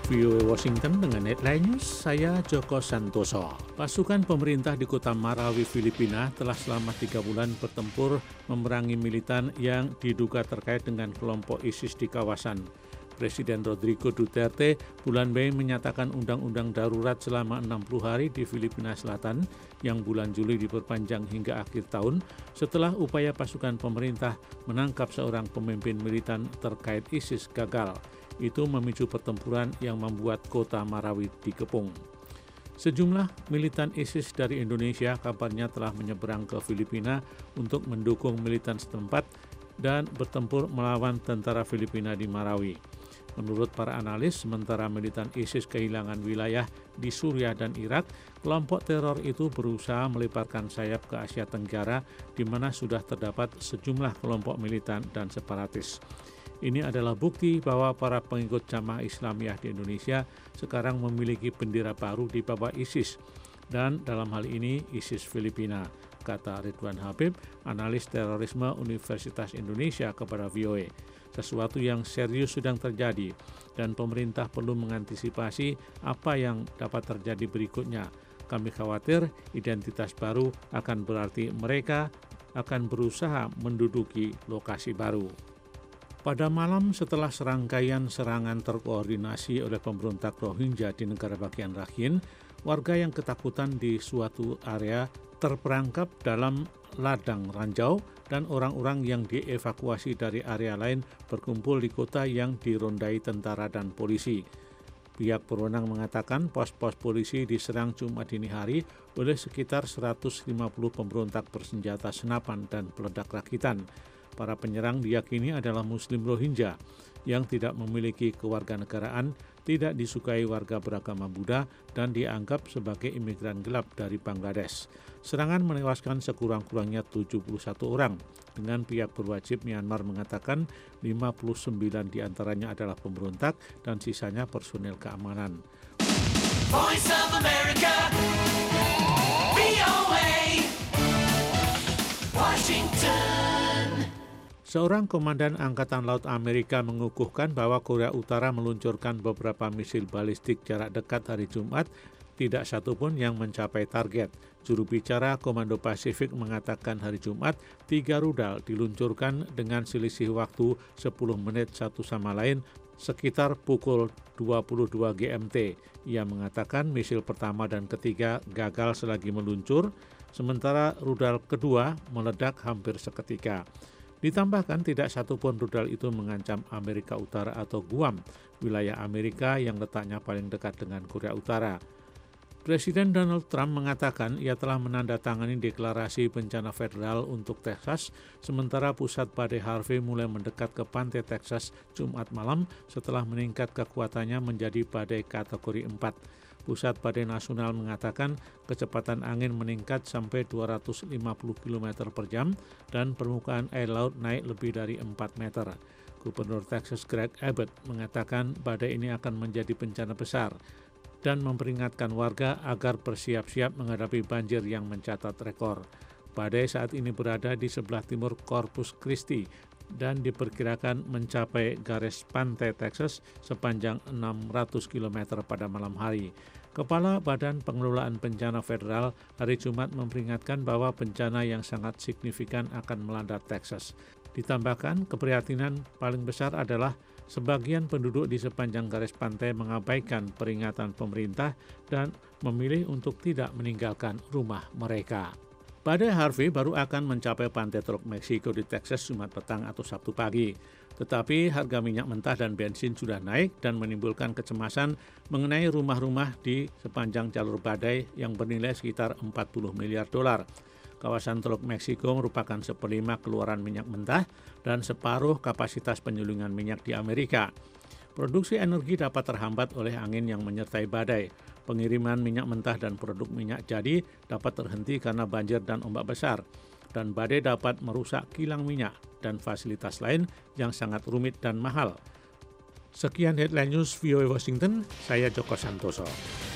VOA Washington dengan headline news, saya Joko Santoso. Pasukan pemerintah di kota Marawi, Filipina telah selama 3 bulan bertempur memerangi militan yang diduga terkait dengan kelompok ISIS di kawasan. Presiden Rodrigo Duterte bulan Mei menyatakan undang-undang darurat selama 60 hari di Filipina Selatan yang bulan Juli diperpanjang hingga akhir tahun setelah upaya pasukan pemerintah menangkap seorang pemimpin militan terkait ISIS gagal. Itu memicu pertempuran yang membuat kota Marawi dikepung. Sejumlah militan ISIS dari Indonesia kabarnya telah menyeberang ke Filipina untuk mendukung militan setempat dan bertempur melawan tentara Filipina di Marawi. Menurut para analis, sementara militan ISIS kehilangan wilayah di Suriah dan Irak, kelompok teror itu berusaha melebarkan sayap ke Asia Tenggara di mana sudah terdapat sejumlah kelompok militan dan separatis. Ini adalah bukti bahwa para pengikut Jamaah Islamiyah di Indonesia sekarang memiliki bendera baru di bawah ISIS dan dalam hal ini ISIS Filipina, kata Ridwan Habib, analis terorisme Universitas Indonesia kepada VOA. Sesuatu yang serius sedang terjadi dan pemerintah perlu mengantisipasi apa yang dapat terjadi berikutnya. Kami khawatir identitas baru akan berarti mereka akan berusaha menduduki lokasi baru. Pada malam setelah serangkaian serangan terkoordinasi oleh pemberontak Rohingya di negara bagian Rakhine, warga yang ketakutan di suatu area terperangkap dalam ladang ranjau dan orang-orang yang dievakuasi dari area lain berkumpul di kota yang dirondai tentara dan polisi. Pihak berwenang mengatakan pos-pos polisi diserang Jumat dini hari oleh sekitar 150 pemberontak bersenjata senapan dan peledak rakitan. Para penyerang diyakini adalah Muslim Rohingya yang tidak memiliki kewarganegaraan, tidak disukai warga beragama Buddha, dan dianggap sebagai imigran gelap dari Bangladesh. Serangan menewaskan sekurang-kurangnya 71 orang, dengan pihak berwajib Myanmar mengatakan 59 diantaranya adalah pemberontak dan sisanya personel keamanan. Voice of America, VOA, Washington. Seorang komandan Angkatan Laut Amerika mengukuhkan bahwa Korea Utara meluncurkan beberapa misil balistik jarak dekat hari Jumat, tidak satupun yang mencapai target. Juru bicara Komando Pasifik mengatakan hari Jumat, 3 rudal diluncurkan dengan selisih waktu 10 menit satu sama lain sekitar pukul 22 GMT. Ia mengatakan misil pertama dan ketiga gagal selagi meluncur, sementara rudal kedua meledak hampir seketika. Ditambahkan tidak satupun rudal itu mengancam Amerika Utara atau Guam, wilayah Amerika yang letaknya paling dekat dengan Korea Utara. Presiden Donald Trump mengatakan ia telah menandatangani deklarasi bencana federal untuk Texas, sementara pusat badai Harvey mulai mendekat ke pantai Texas Jumat malam setelah meningkat kekuatannya menjadi badai kategori 4. Pusat Badai Nasional mengatakan kecepatan angin meningkat sampai 250 km per jam dan permukaan air laut naik lebih dari 4 meter. Gubernur Texas Greg Abbott mengatakan badai ini akan menjadi bencana besar dan memperingatkan warga agar bersiap-siap menghadapi banjir yang mencatat rekor. Badai saat ini berada di sebelah timur Corpus Christi dan diperkirakan mencapai garis pantai Texas sepanjang 600 km pada malam hari. Kepala Badan Pengelolaan Bencana Federal hari Jumat memperingatkan bahwa bencana yang sangat signifikan akan melanda Texas. Ditambahkan, keprihatinan paling besar adalah sebagian penduduk di sepanjang garis pantai mengabaikan peringatan pemerintah dan memilih untuk tidak meninggalkan rumah mereka. Badai Harvey baru akan mencapai pantai Teluk Meksiko di Texas Jumat petang atau Sabtu pagi. Tetapi harga minyak mentah dan bensin sudah naik dan menimbulkan kecemasan mengenai rumah-rumah di sepanjang jalur badai yang bernilai sekitar 40 miliar dolar. Kawasan Teluk Meksiko merupakan 1/5 keluaran minyak mentah dan separuh kapasitas penyulingan minyak di Amerika. Produksi energi dapat terhambat oleh angin yang menyertai badai. Pengiriman minyak mentah dan produk minyak jadi dapat terhenti karena banjir dan ombak besar. Dan badai dapat merusak kilang minyak dan fasilitas lain yang sangat rumit dan mahal. Sekian headline news VOA Washington, saya Joko Santoso.